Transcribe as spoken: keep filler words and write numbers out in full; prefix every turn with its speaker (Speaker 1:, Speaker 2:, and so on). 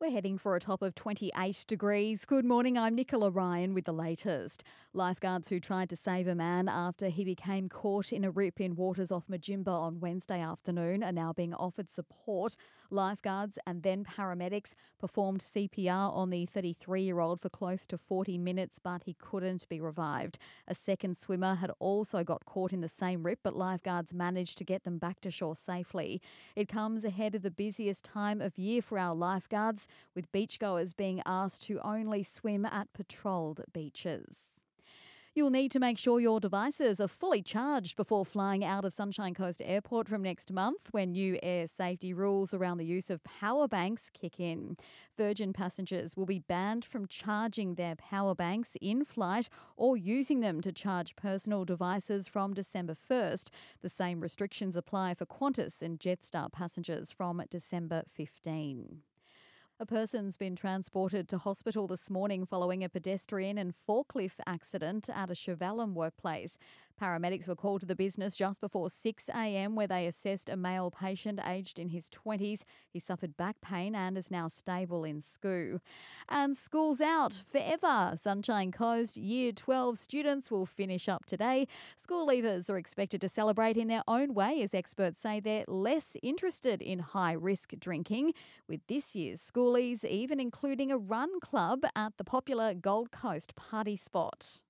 Speaker 1: We're heading for a top of twenty-eight degrees. Good morning, I'm Nicola Ryan with the latest. Lifeguards who tried to save a man after he became caught in a rip in waters off Majimba on Wednesday afternoon are now being offered support. Lifeguards and then paramedics performed C P R on the thirty-three-year-old for close to forty minutes, but he couldn't be revived. A second swimmer had also got caught in the same rip, but lifeguards managed to get them back to shore safely. It comes ahead of the busiest time of year for our lifeguards, with beachgoers being asked to only swim at patrolled beaches. You'll need to make sure your devices are fully charged before flying out of Sunshine Coast Airport from next month when new air safety rules around the use of power banks kick in. Virgin passengers will be banned from charging their power banks in flight or using them to charge personal devices from December first. The same restrictions apply for Qantas and Jetstar passengers from December fifteenth. A person's been transported to hospital this morning following a pedestrian and forklift accident at a Chevelin workplace. Paramedics were called to the business just before six a.m. where they assessed a male patient aged in his twenties. He suffered back pain and is now stable in S C O. And school's out forever. Sunshine Coast Year twelve students will finish up today. School leavers are expected to celebrate in their own way, as experts say they're less interested in high-risk drinking, with this year's schoolies even including a run club at the popular Gold Coast party spot.